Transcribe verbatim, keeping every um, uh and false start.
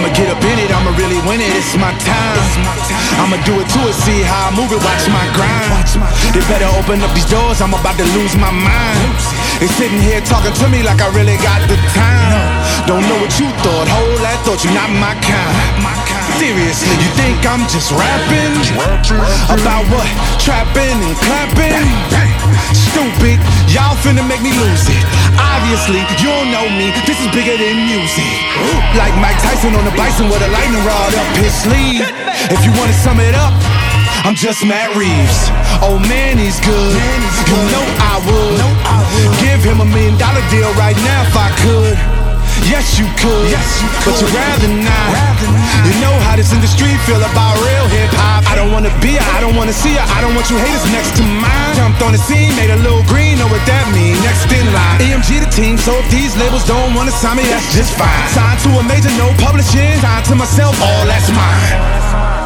I'ma get up in it, I'ma really win it, it's my time. I'ma do it to it, see how I move it, watch my grind. They better open up these doors, I'm about to lose my mind. They sitting here talking to me like I really got the time. Don't know what you thought, hold that thought, you not my kind. Seriously, you think I'm just rapping? About what? Trapping and clapping? Stupid, y'all finna make me lose it. Obviously, you don't know me, this is bigger than music. Like Mike Tyson on the bison with a lightning rod up his sleeve. If you wanna sum it up, I'm just Matt Reeves. Oh man, he's good. You know I would give him a million dollar deal right now if I could. Yes, you could, yes, you could. But you'd rather not. rather not. You know how this industry feel about real hip-hop. I don't wanna be her, I don't wanna see her, I don't want you haters next to mine. Jumped on the scene, made a little green, know what that mean. Next in line, E M G the team, so if these labels don't wanna sign me, that's just fine. Signed to a major, no publishing. Signed to myself, all that's mine.